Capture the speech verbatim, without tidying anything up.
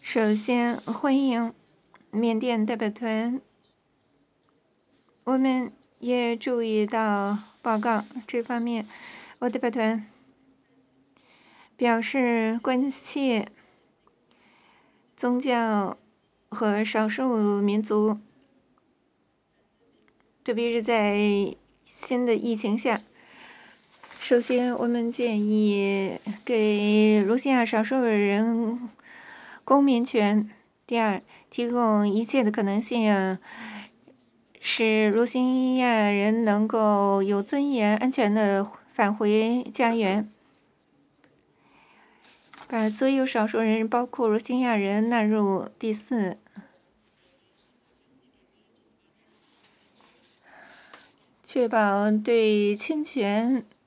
首先欢迎缅甸代表团。我们也注意到报告这方面，我代表团表示关切宗教和少数民族，特别是在新的疫情下。首先，我们建议给罗兴亚少数人公民权。第二，提供一切的可能性，使罗兴亚人能够有尊严、安全的返回家园。把所有少数人，包括罗兴亚人纳入。第四，确保对侵权